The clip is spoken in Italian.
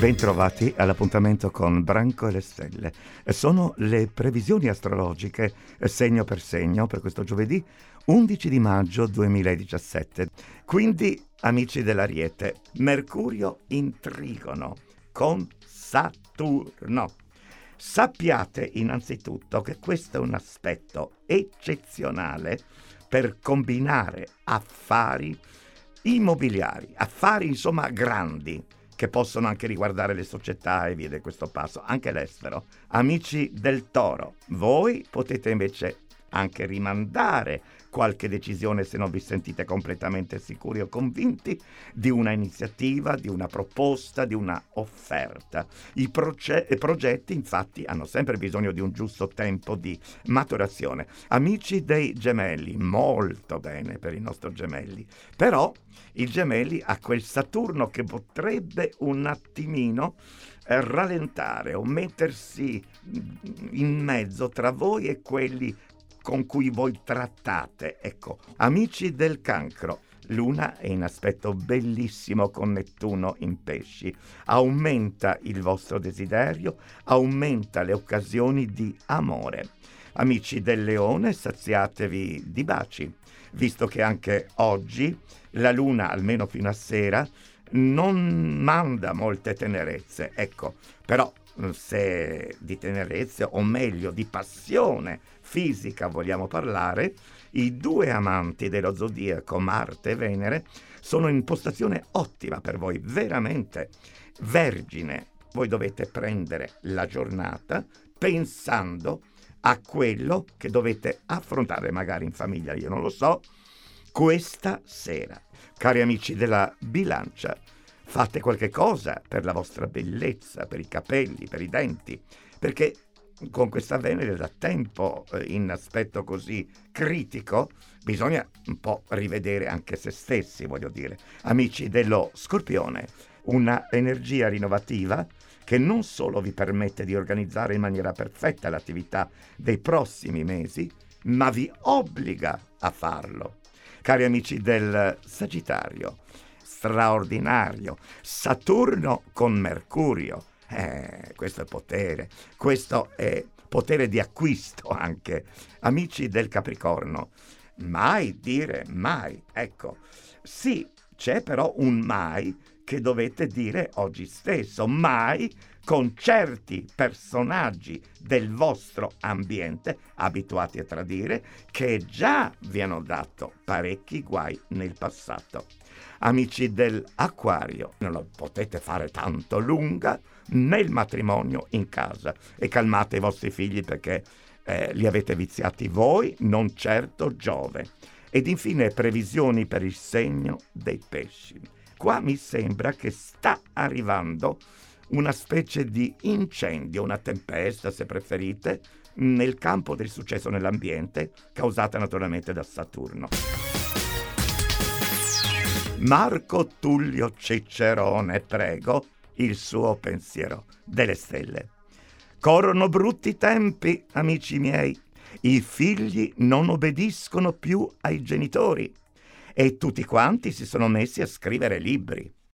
Bentrovati all'appuntamento con Branco e le stelle. Sono le previsioni astrologiche segno per segno per questo giovedì 11 di maggio 2017. Quindi, amici dell'Ariete, Mercurio in trigono con Saturno. Sappiate innanzitutto che questo è un aspetto eccezionale per combinare affari immobiliari, affari insomma grandi, che possono anche riguardare le società e via di questo passo, anche l'estero. Amici del Toro, voi potete invece anche rimandare qualche decisione se non vi sentite completamente sicuri o convinti di una iniziativa, di una proposta, di una offerta. I progetti infatti hanno sempre bisogno di un giusto tempo di maturazione. Amici dei Gemelli, molto bene per i nostri Gemelli, però il Gemelli ha quel Saturno che potrebbe un attimino rallentare o mettersi in mezzo tra voi e quelli con cui voi trattate. Ecco, amici del Cancro, Luna è in aspetto bellissimo con Nettuno in Pesci, aumenta il vostro desiderio, aumenta le occasioni di amore. Amici del Leone, saziatevi di baci, visto che anche oggi la Luna, almeno fino a sera, non manda molte tenerezze, ecco, però se di tenerezze, o meglio di passione fisica vogliamo parlare, i due amanti dello zodiaco, Marte e Venere, sono in postazione ottima per voi, veramente. Vergine, voi dovete prendere la giornata pensando a quello che dovete affrontare magari in famiglia, io non lo so, questa sera. Cari amici della Bilancia, fate qualche cosa per la vostra bellezza, per i capelli, per i denti, perché con questa Venere da tempo in aspetto così critico bisogna un po' rivedere anche se stessi, voglio dire. Amici dello Scorpione, una energia rinnovativa che non solo vi permette di organizzare in maniera perfetta l'attività dei prossimi mesi, ma vi obbliga a farlo. Cari amici del Sagittario, straordinario, Saturno con Mercurio, questo è potere, questo è potere di acquisto anche. Amici del Capricorno, mai dire mai, ecco, sì, c'è però un mai che dovete dire oggi stesso, mai con certi personaggi del vostro ambiente, abituati a tradire, che già vi hanno dato parecchi guai nel passato. Amici dell'Acquario, non lo potete fare tanto lunga nel matrimonio in casa e calmate i vostri figli perché li avete viziati voi, non certo Giove. Ed infine previsioni per il segno dei Pesci. Qua mi sembra che sta arrivando una specie di incendio, una tempesta se preferite, nel campo del successo nell'ambiente, causata naturalmente da Saturno. Marco Tullio Cicerone, prego, il suo pensiero delle stelle. Corrono brutti tempi, amici miei. I figli non obbediscono più ai genitori e tutti quanti si sono messi a scrivere libri.